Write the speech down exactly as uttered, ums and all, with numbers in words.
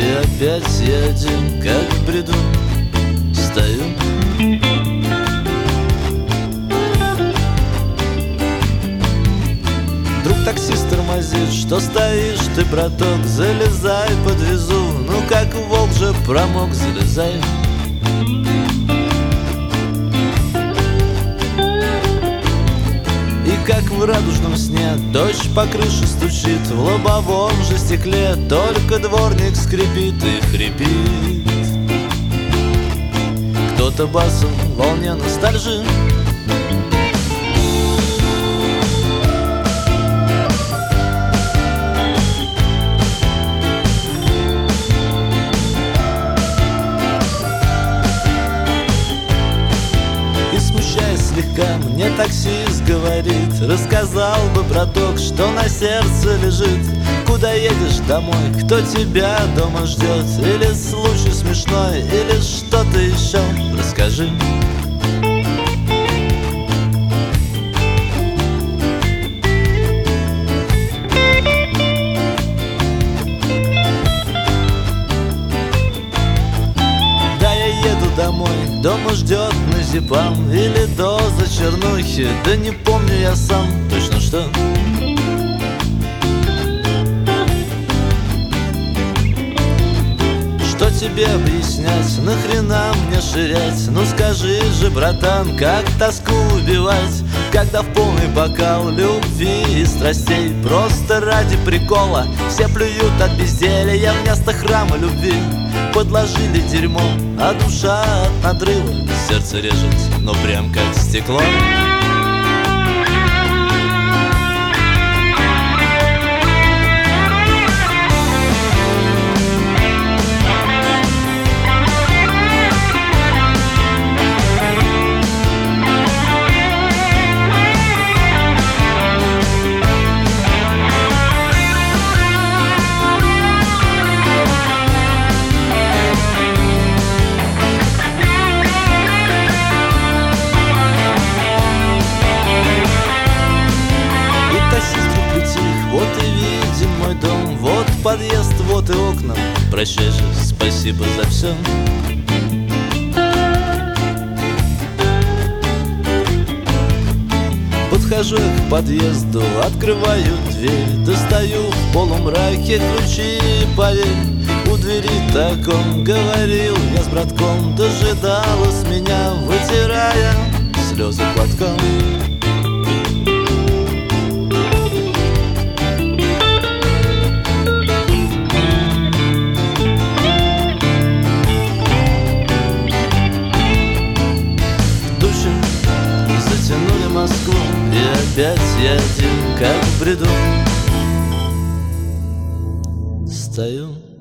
И опять я один, как в бреду, стою. Вдруг таксист тормозит: что стоишь ты, браток, залезай, подвезу. Ну как волк же промок, залезай. И как в радужном сне дождь по крыше стучит, в лобовом же стекле только дворник скрипит и хрипит. Кто-то басом в волне ностальжи слегка мне таксист говорит: рассказал бы, браток, что на сердце лежит. Куда едешь домой, кто тебя дома ждет? Или случай смешной, или что-то еще? Расскажи. Домой, дома ждет назипам или доза чернухи. Да не помню я сам точно что. Что тебе объяснять, нахрена мне ширять? Ну скажи же, братан, как тоску убивать, когда в полный бокал любви и страстей просто ради прикола все плюют от безделья вместо храма любви. Подложили дерьмо, а душа от надрыва сердце режет, но прям как стекло. Вот и виден мой дом, вот подъезд, вот и окна. Прощай же, спасибо за все. Подхожу я к подъезду, открываю дверь, достаю в полумраке ключи, поверь. У двери так он говорил, я с братком, дожидалась меня, вытирая слезы платком. Затянули Москву, и опять я один, как в бреду, стою.